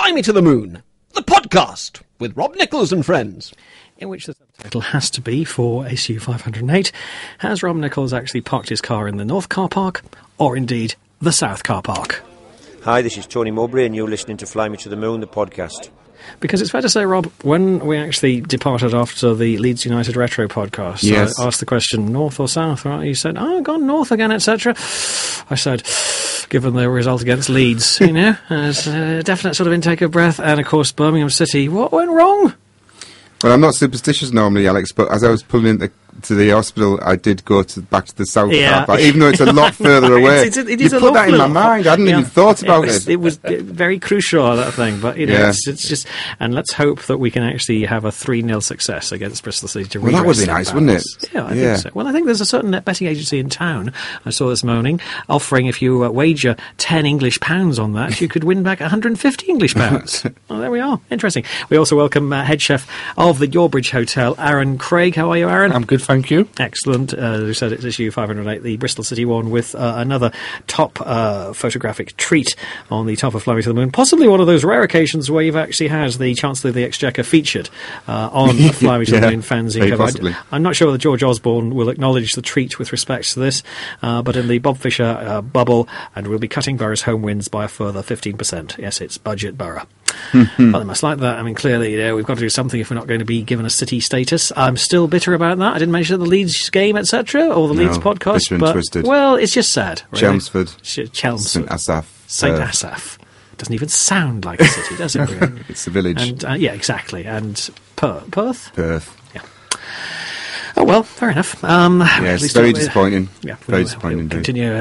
Fly Me to the Moon, the podcast with Rob Nichols and friends. In which the subtitle has to be, for SU 508, has Rob Nichols actually parked his car in the North car park, or indeed the South car park? Hi, this is Tony Mowbray and you're listening to Fly Me to the Moon, the podcast. Because it's fair to say, Rob, when we actually departed after the Leeds United Retro podcast, yes. I asked the question, North or South, right? You said, gone North again, etc. I said, given the result against Leeds, there's a definite sort of intake of breath, and of course Birmingham City. What went wrong? Well, I'm not superstitious normally, Alex, but as I was pulling into the hospital, I did go back to the South car park, even though it's a lot further away. It you put that in my mind. I hadn't even thought about it. It was very crucial, that thing, but it's just. And let's hope that we can actually have a 3-0 success against Bristol City to redress. Well, that would be nice, wouldn't it? Yeah, I think so. Well, I think there's a certain net betting agency in town, I saw this morning, offering if you wager £10 on that, you could win back £150. Well, there we are. Interesting. We also welcome head chef of the Yorbridge Hotel, Aaron Craig. How are you, Aaron? I'm good, thank you. Excellent. As we said, it's issue 508, the Bristol City one, with another top photographic treat on the top of Fly Me to the Moon. Possibly one of those rare occasions where you've actually had the Chancellor of the Exchequer featured on Fly Me to the Moon fanzine cover. I'm not sure whether George Osborne will acknowledge the treat with respect to this, but in the Bob Fisher bubble, and we'll be cutting Borough's home wins by a further 15%. Yes, it's budget Borough. Well, they must like that. I mean, clearly, we've got to do something if we're not going to be given a city status. I'm still bitter about that. I didn't mention the Leeds game, etc., or the Leeds podcast. But, twisted. Well, it's just sad. Really. Chelmsford. Chelmsford. St Asaph. St Asaph. Doesn't even sound like a city, does it? Really? It's the village. And, yeah, exactly. And Perth? Perth. Yeah. Oh, well, fair enough. It's very disappointing. Yeah, very disappointing. We'll continue.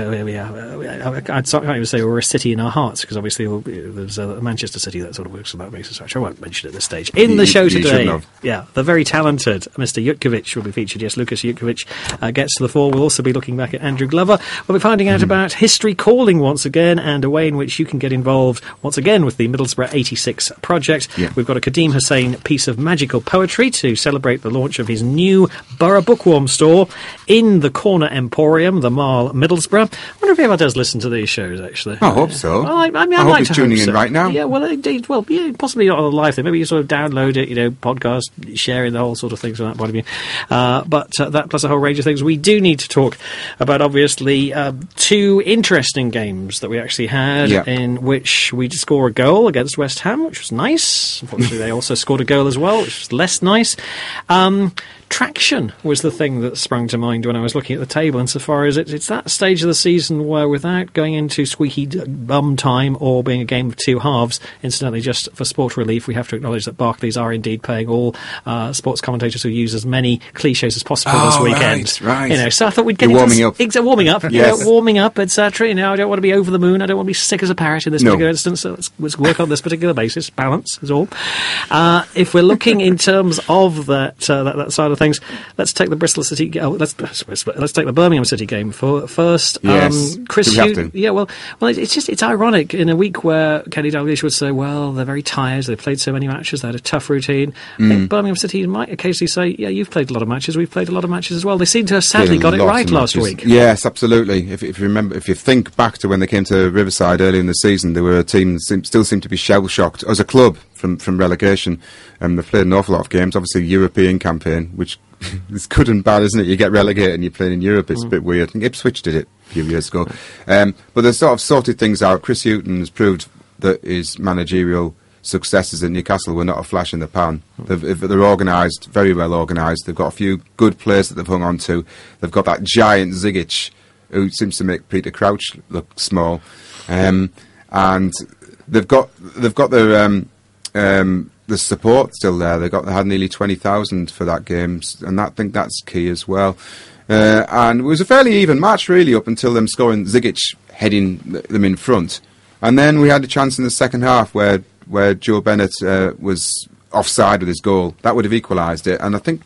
I can't even say we're a city in our hearts, because obviously there's a Manchester City that sort of works on that basis, which I won't mention at this stage. In the show today, the very talented Mr. Jutkiewicz will be featured. Yes, Lucas Jutkiewicz gets to the fore. We'll also be looking back at Andrew Glover. We'll be finding out about history calling once again, and a way in which you can get involved once again with the Middlesbrough 86 project. Yeah. We've got a Kadeem Hussain piece of magical poetry to celebrate the launch of his new Borough Bookworm store in the Corner Emporium, the Mall, Middlesbrough. I wonder if he ever does listen to these shows, actually. I hope so. Well, I hope he's tuning in right now. Yeah, well, indeed. Well, yeah, possibly not on the live thing. Maybe you sort of download it, podcast, sharing the whole sort of things from that point of view. But that plus a whole range of things. We do need to talk about, obviously, 2 interesting games that we actually had, in which we did score a goal against West Ham, which was nice. Unfortunately, they also scored a goal as well, which was less nice. Traction was the thing that sprung to mind when I was looking at the table, insofar as it's that stage of the season where, without going into squeaky bum time or being a game of 2 halves, incidentally, just for sport relief, we have to acknowledge that Barclays are indeed paying all sports commentators who use as many cliches as possible this weekend. Right. So I thought we'd get warming up. Warming up, yes. Warming up, etc. I don't want to be over the moon. I don't want to be sick as a parrot in this particular instance. So let's work on this particular basis. Balance is all. If we're looking in terms of that side of things, let's take the Bristol City. Let's take the Birmingham City game first. Yes. Chris, well, it's ironic in a week where Kenny Dalglish would say, well, they're very tired. They played so many matches. They had a tough routine. I think Birmingham City might occasionally say, yeah, you've played a lot of matches. We've played a lot of matches as well. They seem to have sadly got it right last week. Yes, absolutely. If you remember, if you think back to when they came to Riverside early in the season, they were a team that still seemed to be shell-shocked as a club from relegation. They've played an awful lot of games. Obviously, European campaign, which is good and bad, isn't it? You get relegated and you're playing in Europe. It's a bit weird. I think Ipswich did it a few years ago. But they've sort of sorted things out. Chris Hughton has proved that his managerial successes at Newcastle were not a flash in the pan. They're organised, very well organised. They've got a few good players that they've hung on to. They've got that giant Zigic, who seems to make Peter Crouch look small. And they've got their the support still there. They had nearly 20,000 for that game, and I think that's key as well. And it was a fairly even match, really, up until them scoring, Zigic heading them in front. And then we had a chance in the second half where Joe Bennett was offside with his goal. That would have equalised it, and I think,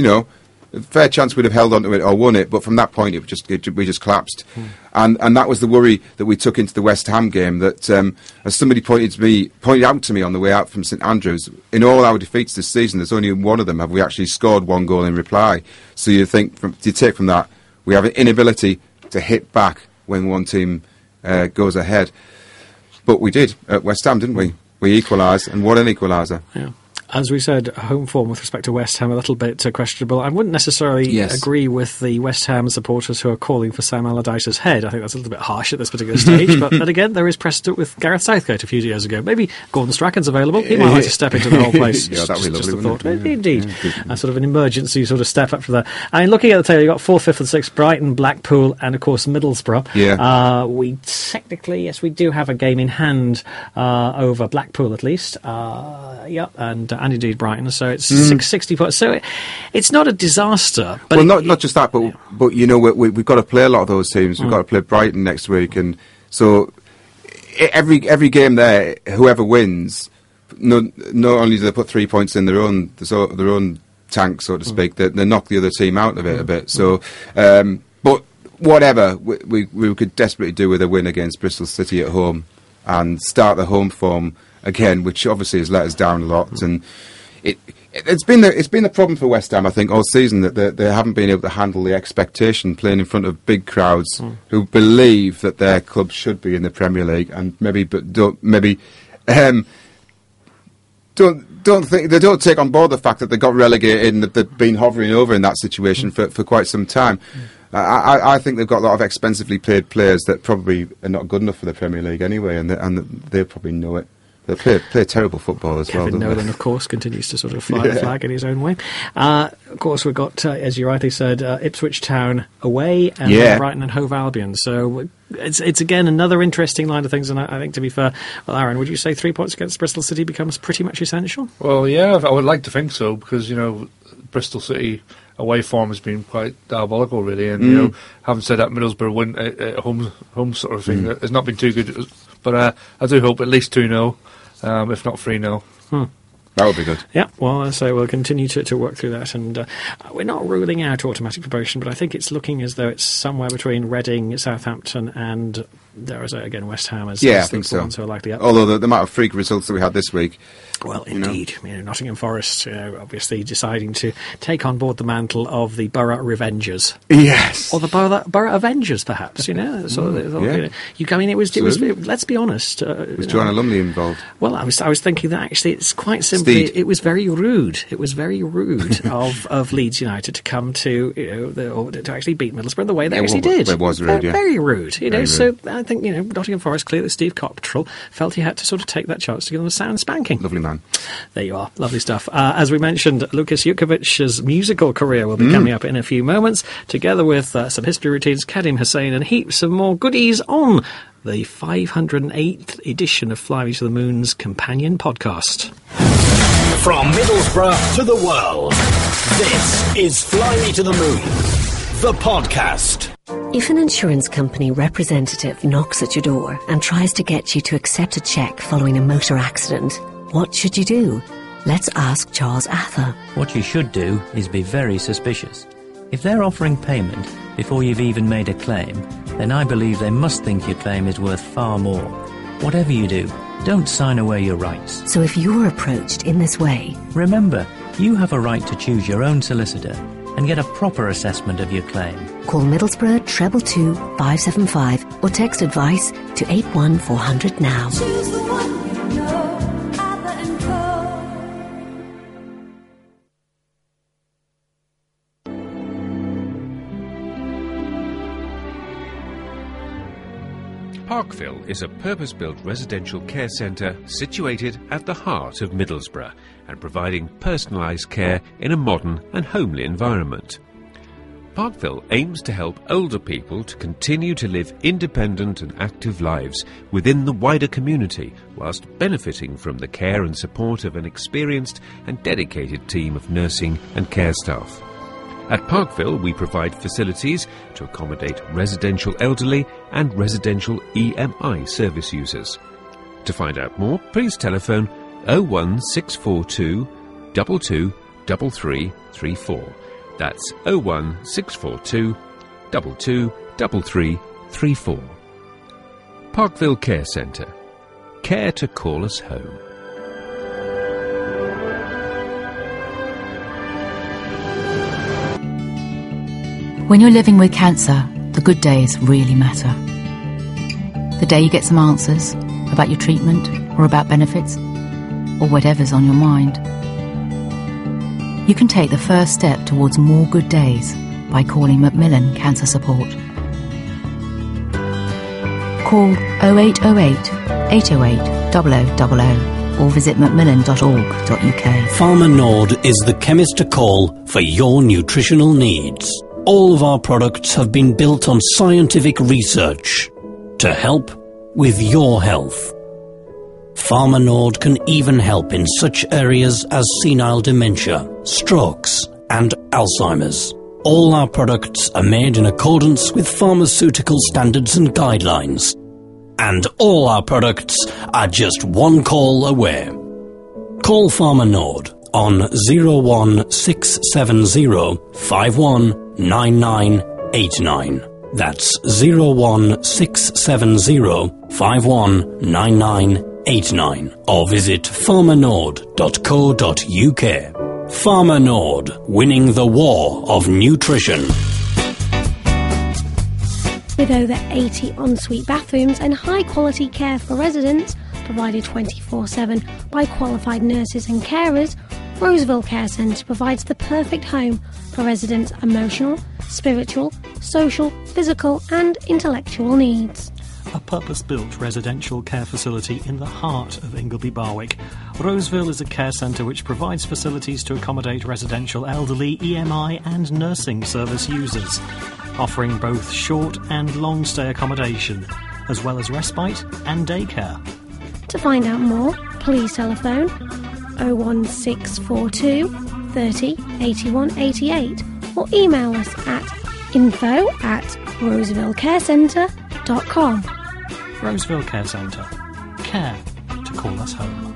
a fair chance we'd have held on to it or won it, but from that point we just collapsed. And that was the worry that we took into the West Ham game, that as somebody pointed out to me on the way out from St Andrews, in all our defeats this season, there's only one of them have we actually scored 1 goal in reply. So you take from that, we have an inability to hit back when one team goes ahead. But we did at West Ham, didn't we? We equalise, and what an equaliser. Yeah. As we said, home form with respect to West Ham a little bit questionable. I wouldn't necessarily agree with the West Ham supporters who are calling for Sam Allardyce's head. I think that's a little bit harsh at this particular stage. But then again, there is precedent with Gareth Southgate a few years ago. Maybe Gordon Strachan's available. He might like to step into the whole place. Yeah, that'd be lovely, just a wouldn't thought. it? Indeed. A sort of an emergency sort of step up for that. I mean, looking at the table, you've got 4th, 5th and 6th, Brighton, Blackpool and, of course, Middlesbrough. Yeah. We technically, yes, we do have a game in hand over Blackpool at least. And indeed Brighton. So it's 60 points. So it's not a disaster. But not just that, but you know, we've got to play a lot of those teams. We've got to play Brighton next week, and so every game there, whoever wins, not only do they put 3 points in their own tank, so to speak, they knock the other team out of it a bit. So, but whatever, we could desperately do with a win against Bristol City at home and start the home form again, which obviously has let us down a lot. And it's been a problem for West Ham, I think, all season, that they haven't been able to handle the expectation playing in front of big crowds who believe that their club should be in the Premier League, and don't take on board the fact that they got relegated and that they've been hovering over in that situation for quite some time. I think they've got a lot of expensively paid players that probably are not good enough for the Premier League anyway, and they probably know it. They play terrible football as well. Kevin Nolan, of course, continues to sort of fly the flag in his own way. Of course, we've got, as you rightly said, Ipswich Town away and then Brighton and Hove Albion. So it's again another interesting line of things. And I think, to be fair, well, Aaron, would you say 3 points against Bristol City becomes pretty much essential? Well, yeah, I would like to think so, because, you know, Bristol City away form has been quite diabolical, really. And, you know, having said that, Middlesbrough win at home sort of thing has not been too good. But I do hope at least 2-0. If not 3-0. That would be good. Yeah, well, so we'll continue to work through that, and we're not ruling out automatic promotion, but I think it's looking as though it's somewhere between Reading, Southampton, and there is, again, West Ham as I think so. Ones who are likely up. Although the amount of freak results that we had this week. Well, indeed. You know, Nottingham Forest, obviously deciding to take on board the mantle of the Borough Revengers. Yes. Or the Borough Avengers, perhaps, you know. It was let's be honest. Was Joanna Lumley involved? Well, I was thinking that actually it's quite simply, it was very rude. It was very rude of Leeds United to come to, to actually beat Middlesbrough the way they actually did. It was rude, Very rude, very rude. So I think, Nottingham Forest, clearly Steve Cottrell felt he had to sort of take that chance to give them a sound spanking. Lovely man. There you are. Lovely stuff. As we mentioned, Lukas Jukovic's musical career will be coming up in a few moments, together with some history routines, Kadim Hussein, and heaps of more goodies on the 508th edition of Fly Me to the Moon's companion podcast. From Middlesbrough to the world, this is Fly Me to the Moon, the podcast. If an insurance company representative knocks at your door and tries to get you to accept a cheque following a motor accident, what should you do? Let's ask Charles Ather. What you should do is be very suspicious. If they're offering payment before you've even made a claim, then I believe they must think your claim is worth far more. Whatever you do, don't sign away your rights. So if you're approached in this way, remember, you have a right to choose your own solicitor and get a proper assessment of your claim. Call Middlesbrough 222 575 or text advice to 81400 now. Choose the one you know, Ather and Co. Parkville is a purpose-built residential care centre situated at the heart of Middlesbrough and providing personalised care in a modern and homely environment. Parkville aims to help older people to continue to live independent and active lives within the wider community whilst benefiting from the care and support of an experienced and dedicated team of nursing and care staff. At Parkville, we provide facilities to accommodate residential elderly and residential EMI service users. To find out more, please telephone 01642 22 3334. That's 01642 22 3334. Parkville Care Centre. Care to call us home. When you're living with cancer, the good days really matter. The day you get some answers about your treatment or about benefits. or whatever's on your mind. You can take the first step towards more good days by calling Macmillan Cancer Support. Call 0808 808 0000 or visit macmillan.org.uk. Farmer Nord is the chemist to call for your nutritional needs. All of our products have been built on scientific research to help with your health. Farmer Nord can even help in such areas as senile dementia, strokes and Alzheimer's. All our products are made in accordance with pharmaceutical standards and guidelines. And all our products are just one call away. Call Farmer Nord on 01670 519989. That's 01670 519989. Or visit farmernord.co.uk. Farmer Nord, winning the war of nutrition. With over 80 ensuite bathrooms and high-quality care for residents, provided 24/7 by qualified nurses and carers, Roseville Care Centre provides the perfect home for residents' emotional, spiritual, social, physical and intellectual needs. A purpose-built residential care facility in the heart of Ingleby Barwick. Roseville is a care centre which provides facilities to accommodate residential elderly, EMI and nursing service users, offering both short and long stay accommodation, as well as respite and daycare. To find out more, please telephone 01642 30 81 88 or email us at info@rosevillecarecentre.com. Roseville Care Centre. Care to call us home.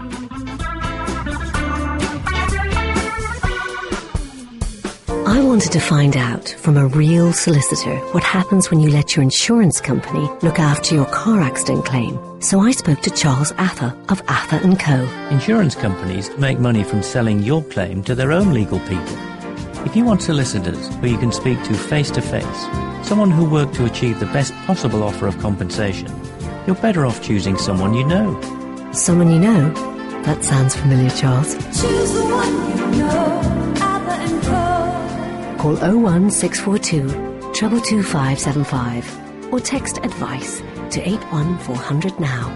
I wanted to find out from a real solicitor what happens when you let your insurance company look after your car accident claim. So I spoke to Charles Ather of Ather & Co. Insurance companies make money from selling your claim to their own legal people. If you want solicitors who you can speak to face-to-face, someone who work to achieve the best possible offer of compensation, you're better off choosing someone you know. Someone you know? That sounds familiar, Charles. Choose the one you know, Ather & Co. Call 01642 222 or text advice to 81400 now.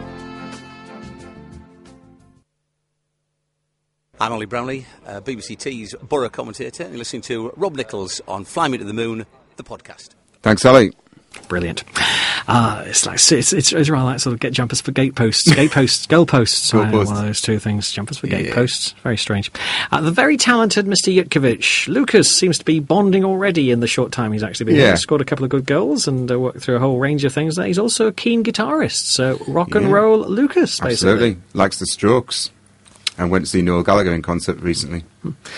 I'm Ollie Brownlee, BBC T's Borough commentator, and you're listening to Rob Nichols on Fly Me to the Moon, the podcast. Thanks, Ali. Brilliant. It's rather like sort of get jumpers for goalposts. One of those two things. Jumpers for gateposts. Very strange. The very talented Mr. Jutkiewicz. Lucas seems to be bonding already in the short time he's actually been here. He's scored a couple of good goals and worked through a whole range of things there. He's also a keen guitarist. So rock and roll Lucas, basically. Absolutely. Likes the Strokes. And went to see Noel Gallagher in concert recently.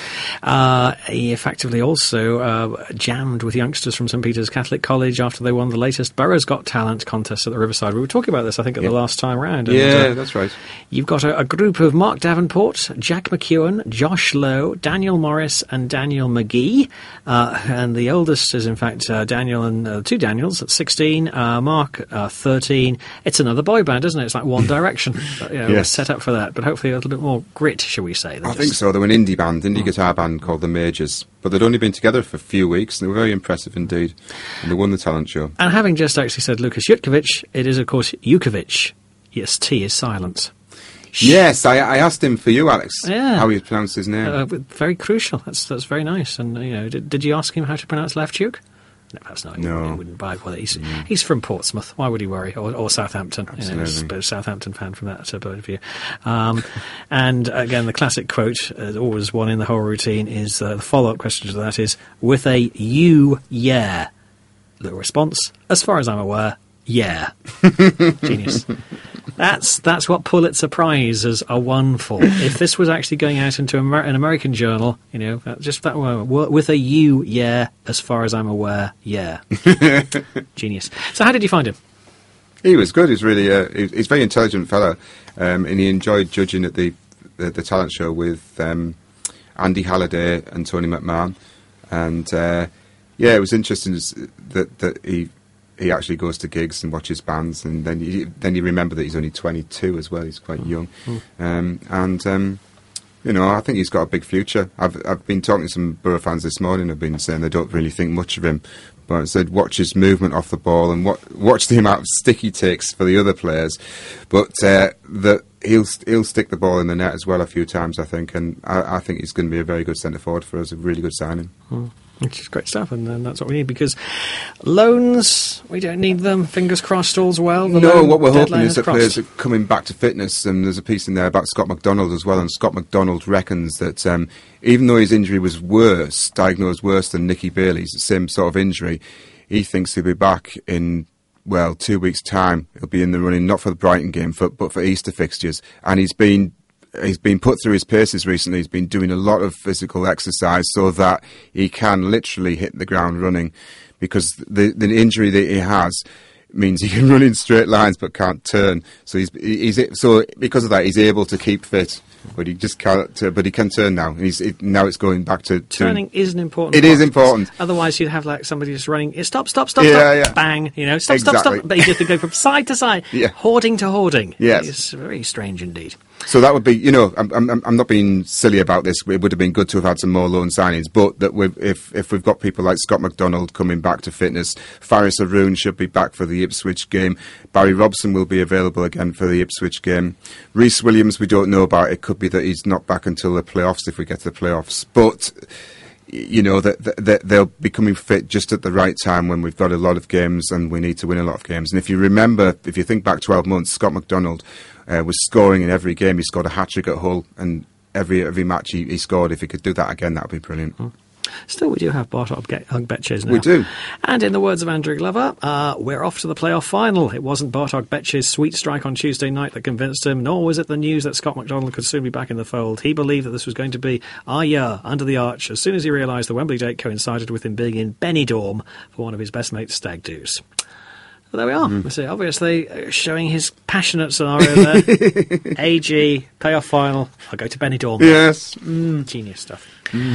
He effectively also jammed with youngsters from St Peter's Catholic College after they won the latest Borough's Got Talent contest at the Riverside. We were talking about this, I think, at the last time round. And, that's right. You've got a group of Mark Davenport, Jack McEwen, Josh Lowe, Daniel Morris and Daniel McGee. And the oldest is, in fact, Daniel and two Daniels at 16, Mark 13. It's another boy band, isn't it? It's like One Direction. Set up for that, but hopefully a little bit more grit, shall we say. I think so. They were an indie guitar band called The Majors, but they'd only been together for a few weeks, and they were very impressive indeed, and they won the talent show. And having just actually said Lucas Jutkiewicz, it is, of course, Jukovic. Yes, T is silent. Yes, I asked him for you, Alex, how he pronounced his name. Very crucial. That's very nice. And, did you ask him how to pronounce Leftjuk? No, that's not. He wouldn't buy. Well, he's from Portsmouth. Why would he worry? Or Southampton. Absolutely. A Southampton fan from that point of view. And again, the classic quote, always one in the whole routine, is the follow-up question to that is, with a you, yeah. The response, as far as I'm aware, yeah. Genius. That's what Pulitzer Prizes are won for. If this was actually going out into an American journal, just that one, with a you, yeah, as far as I'm aware, yeah. Genius. So how did you find him? He was good. He's really he's a very intelligent fellow, and he enjoyed judging at the talent show with Andy Halliday and Tony McMahon, and it was interesting that he he actually goes to gigs and watches bands, and then you remember that he's only 22 as well. He's quite young, you know, I think he's got a big future. I've been talking to some Borough fans this morning. Have been saying they don't really think much of him, but I said watch his movement off the ball and watch the amount of stick he takes for the other players. But that he'll stick the ball in the net as well a few times, I think, and I think he's going to be a very good centre forward for us. A really good signing. Which is great stuff, and that's what we need, because loans, we don't need them. Fingers crossed, all's well. No, what we're hoping is that players are coming back to fitness, and there's a piece in there about Scott McDonald as well, and Scott McDonald reckons that even though his injury was diagnosed worse than Nicky Bailey's, the same sort of injury, he thinks he'll be back in 2 weeks' time. He'll be in the running, not for the Brighton game, but for Easter fixtures, and he's been put through his paces recently. He's been doing a lot of physical exercise so that he can literally hit the ground running, because the injury that he has means he can run in straight lines but can't turn. So so because of that, he's able to keep fit, but he just can't. But he can turn now. Now it's going back to turning is an important. It is important. Otherwise, you'd have like somebody just running. Stop! Yeah. Bang! You know, stop! But he just go from side to side, hoarding to hoarding. Yes, it's very strange indeed. So that would be, you know, I'm not being silly about this. It would have been good to have had some more loan signings, but that if we've got people like Scott McDonald coming back to fitness, Faris Arun should be back for the Ipswich game. Barry Robson will be available again for the Ipswich game. Rhys Williams, we don't know about. It could be that he's not back until the playoffs, if we get to the playoffs. But you know that they'll be coming fit just at the right time when we've got a lot of games and we need to win a lot of games. And if you think back 12 months, Scott McDonald was scoring in every game. He scored a hat-trick at Hull, and every match he scored. If he could do that again, that would be brilliant. Still, we do have Bartok Betches now. We do. And in the words of Andrew Glover, we're off to the playoff final. It wasn't Bartok Betches' sweet strike on Tuesday night that convinced him, nor was it the news that Scott McDonald could soon be back in the fold. He believed that this was going to be our year under the arch as soon as he realised the Wembley date coincided with him being in Benidorm for one of his best mates' stag do's. Well, there we are. We see, obviously, showing his passionate scenario there. AG, playoff final. I'll go to Benidorm. Yes. Genius stuff.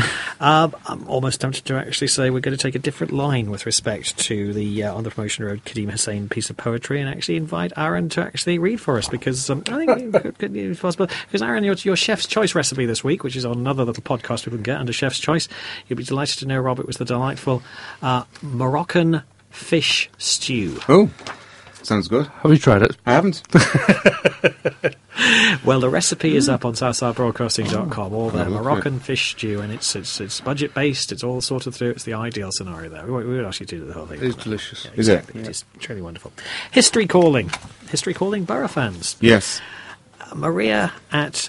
I'm almost tempted to actually say we're going to take a different line with respect to the On the Promotion Road Kadeem Hussain piece of poetry and actually invite Aaron to actually read for us, because I think it could be possible. Because Aaron, your chef's choice recipe this week, which is on another little podcast people can get under Chef's Choice, you'll be delighted to know, Rob, it was the delightful Moroccan fish stew. Oh, sounds good. Have you tried it? I haven't. Well, the recipe is up on southsidebroadcasting.com. All there, Moroccan fish stew, and it's budget based. It's all sorted through. It's the ideal scenario there. We would actually do the whole thing. It's delicious. Yeah, exactly. It is truly wonderful. History calling Borough fans. Yes. Maria at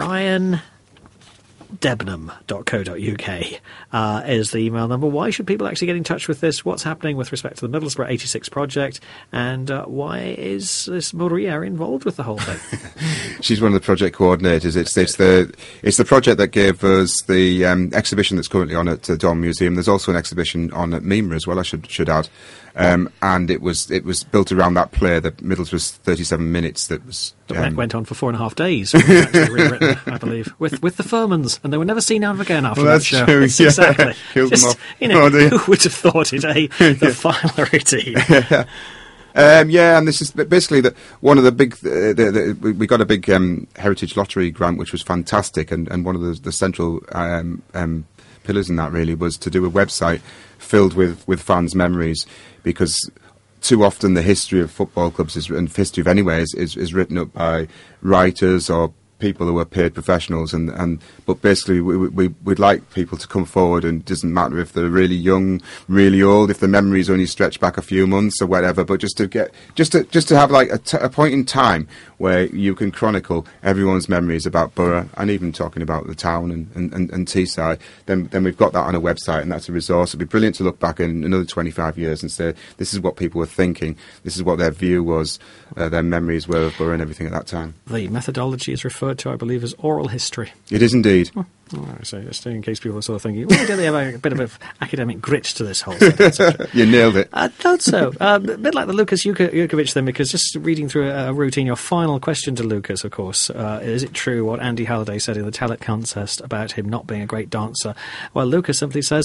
briandebnam.co.uk is the email number. Why should people actually get in touch with this? What's happening with respect to the Middlesbrough 86 project? And why is this Maria involved with the whole thing? She's one of the project coordinators. It's the project that gave us the exhibition that's currently on at Dorm Museum. There's also an exhibition on at Mima as well, I should add. And it was built around that play, the Middlesbrough's 37 minutes. That went on for 4.5 days. Actually rewritten, I believe, with the Furmans, and they were never seen out again after that show. True. Yes, exactly. Killed them off. You know, who would have thought it? The final routine. And this is basically one of the big. We got a big Heritage Lottery grant, which was fantastic, and one of the central pillars in that really was to do a website filled with fans' memories, because too often the history of football clubs and history of anywhere is written up by writers or people who are paid professionals, but basically we'd like people to come forward, and it doesn't matter if they're really young, really old, if the memories only stretch back a few months or whatever, but just to have like a point in time where you can chronicle everyone's memories about Borough, and even talking about the town and Teesside, then we've got that on a website, and that's a resource. It'd be brilliant to look back in another 25 years and say, this is what people were thinking, this is what their view was, their memories were of Borough and everything at that time. The methodology is referred to, I believe, as oral history. It is indeed. So just in case people are sort of thinking, well, do they have a bit of academic grit to this whole thing? You nailed it. I thought so. A bit like the Lucas Jukovic thing, because just reading through a routine, your final question to Lucas, of course, is it true what Andy Halliday said in the Talent contest about him not being a great dancer? Well, Lucas simply says,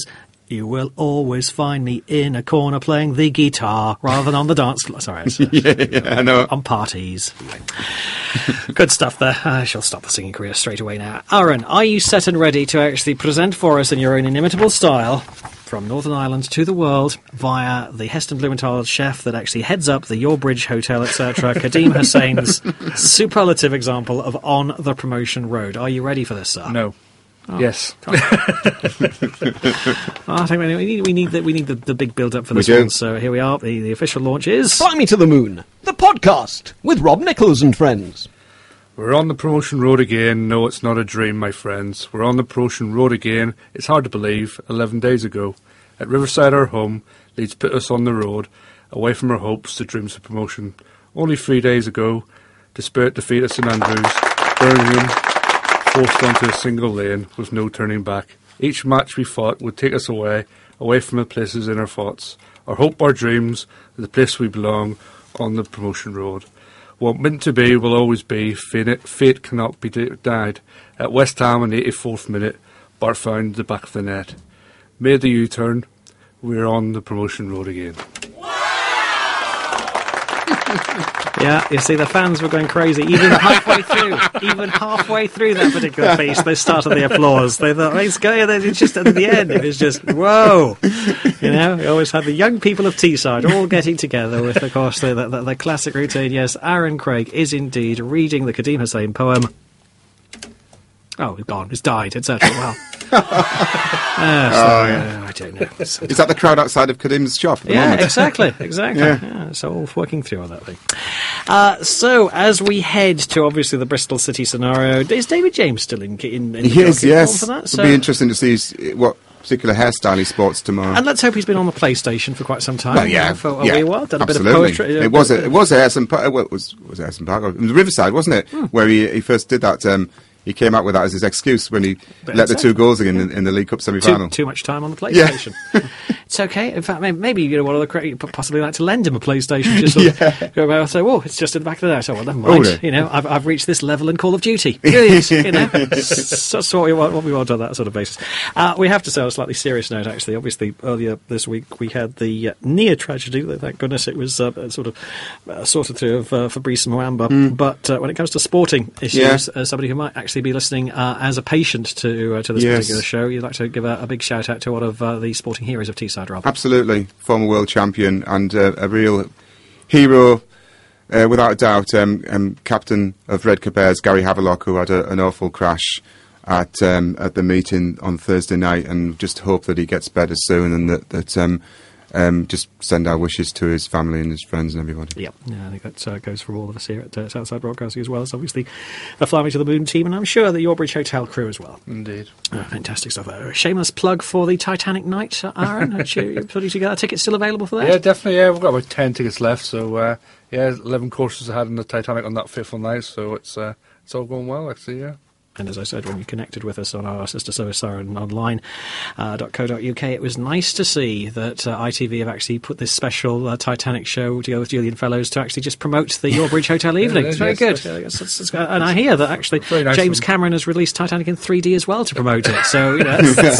You will always find me in a corner playing the guitar rather than on the dance floor. Sorry, I know. On parties. Good stuff there. I shall stop the singing career straight away now. Aaron, are you set and ready to actually present for us in your own inimitable style, from Northern Ireland to the world, via the Heston Blumenthal chef that actually heads up the Yorbridge Hotel, etc., Kadeem Hussein's superlative example of On the Promotion Road? Are you ready for this, sir? No. Oh. Yes. I think we need the big build up for this We do. one. So here we are. The official launch is Fly Me to the Moon, the podcast with Rob Nichols and friends. We're on the promotion road again. No, it's not a dream, my friends. We're on the promotion road again. It's hard to believe. 11 days ago, at Riverside, our home, Leeds put us on the road, away from our hopes to dreams of promotion. Only 3 days ago, Desperate defeat at St Andrews, Birmingham forced onto a single lane with no turning back. Each match we fought would take us away from the places in our thoughts. Our hope, our dreams, the place we belong, on the promotion road. What meant to be will always be. Fate cannot be denied. At West Ham in the 84th minute, Bart found the back of the net. Made the U-turn. We're on the promotion road again. Yeah, you see, the fans were going crazy even halfway through. Even halfway through that particular piece, they started the applause. They thought, "Let's go!" And then it's just at the end, it was just whoa. You know, we always had the young people of Teesside all getting together with, of course, the classic routine. Yes, Aaron Craig is indeed reading the Kadeem Hussein poem. Oh, it's gone. It's died, etc. Well, I don't know. Is that the crowd outside of Kadeem's shop at the moment? Exactly. Yeah. Yeah, so all working through on that thing. So, as we head to, obviously, the Bristol City scenario, is David James still in He the is, jockey yes. form for that? It'll be interesting to see what particular hairstyle he sports tomorrow. And let's hope he's been on the PlayStation for quite some time. Well, yeah, For a yeah, wee while. Done a bit of absolutely. poetry. It was Ayerson Park. Well, it was Ayerson Park. It was Riverside, wasn't it? Where he first did that. He came out with that as his excuse when he let the 2 goals in the League Cup semi-final. Too much time on the PlayStation. Yeah. It's okay. In fact, maybe one of the creators possibly like to lend him a PlayStation. Just sort of go about and say, "Oh, it's just in the back of the net." Oh, well, never mind. yeah. You know, I've reached this level in Call of Duty. Brilliant. You know, that's what we want on that sort of basis. We have to say on a slightly serious note, actually. Obviously, earlier this week we had the near tragedy. Thank goodness it was sort of sorted through of Fabrice Mwamba. But when it comes to sporting issues, somebody who might actually be listening as a patient to this particular show, you'd like to give a big shout out to one of the sporting heroes of Teesside, Rob. Absolutely, former world champion and a real hero, without a doubt. Captain of Red Bears, Gary Havelock, who had an awful crash at the meeting on Thursday night, and just hope that he gets better soon, and that just send our wishes to his family and his friends and everybody. Yeah, I think that goes for all of us here at Southside Broadcasting as well as obviously the Fly Me to the Moon team, and I'm sure the Yorbridge Hotel crew as well. Indeed. Fantastic stuff. Shameless plug for the Titanic night, Aaron. You putting together tickets still available for that? Yeah, definitely. Yeah, we've got about 10 tickets left. So 11 courses I had in the Titanic on that fateful night. So it's all going well, actually. Yeah. And as I said, when you connected with us on our sister service, online.co.uk, it was nice to see that ITV have actually put this special Titanic show together with Julian Fellows to actually just promote the Yorbridge Hotel evening. It's very good. And I hear that actually nice James Cameron has released Titanic in 3D as well to promote it. So, you know,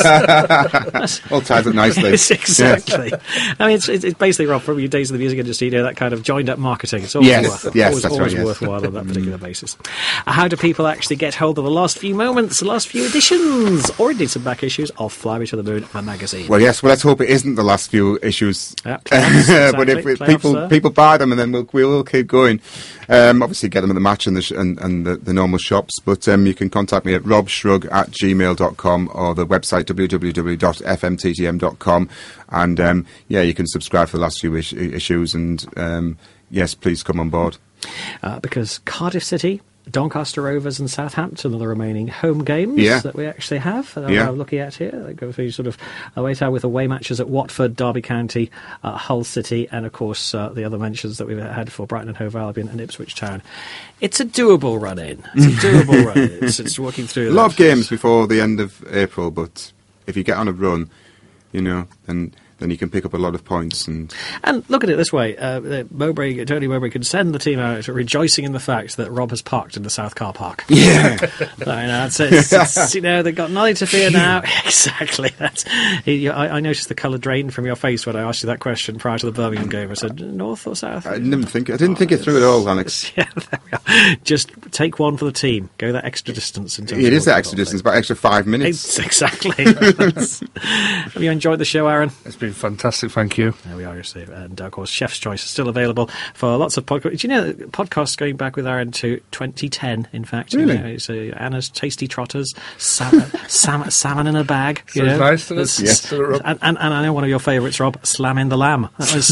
all ties up nicely. Exactly. Yeah. I mean, it's basically, Rob, from your days in the music industry, you know, that kind of joined-up marketing. It's always worthwhile on that particular basis. How do people actually get hold of the last few moments, the last few editions, or indeed some back issues of Fly Me to the Moon, the magazine? Well, yes. Well, let's hope it isn't the last few issues. Yeah, exactly. But if people buy them, and then we'll keep going. Obviously, get them at the match and the normal shops. But you can contact me at robshrug@gmail.com or the website www.fmttm.com, and you can subscribe for the last few issues. And yes, please come on board. Because Cardiff City, Doncaster Rovers and Southampton are the remaining home games that we actually have. I'm looking at here. They go through sort of away time with away matches at Watford, Derby County, Hull City, and of course the other mentions that we've had for Brighton and Hove Albion and Ipswich Town. It's a doable run-in. It's working through. A lot of games before the end of April, but if you get on a run, you know, then then you can pick up a lot of points. And look at it this way: Tony Mowbray can send the team out rejoicing in the fact that Rob has parked in the South car park. Yeah, it's they've got nothing to fear now. Exactly. I noticed the colour drained from your face when I asked you that question prior to the Birmingham game. I said north or south. I didn't think it through at all, Alex. Yeah, there we are. Just take one for the team. Go that extra distance. It is that extra distance, about extra 5 minutes. Exactly. Have you enjoyed the show, Aaron? It's been fantastic, thank you. There we are, you see. And of course, Chef's Choice is still available for lots of podcasts. Do you know podcasts going back with Aaron to 2010, in fact? Really? It's Anna's Tasty Trotters, salmon in a bag. Sounds nice, doesn't it? Yes. And I know one of your favourites, Rob, Slamming the Lamb.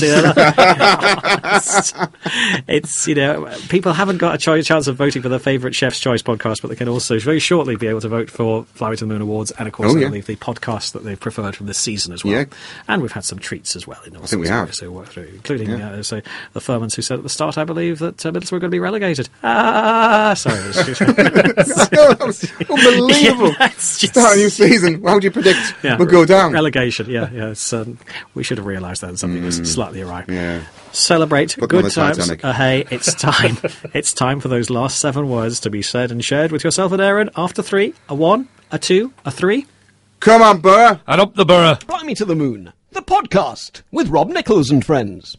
It's, people haven't got a chance of voting for their favourite Chef's Choice podcast, but they can also very shortly be able to vote for Fly Me to the Moon Awards and, of course, I believe the podcast that they've preferred from this season as well. Yeah. And we've had some treats as well. I think we have. So work through, including the Furmans who said at the start, I believe, that Middlesbrough were going to be relegated. Sorry. Excuse me. That was unbelievable. Start a new season. How would you predict we'll go down? Relegation, It's, we should have realised that something was slightly awry. Yeah. Celebrate Put good them on the times. Hey, it's time. It's time for those last 7 words to be said and shared with yourself and Aaron after 3, a 1, a 2, a 3. Come on, Borough. And up the Borough. Fly Me to the Moon, the podcast with Rob Nichols and friends.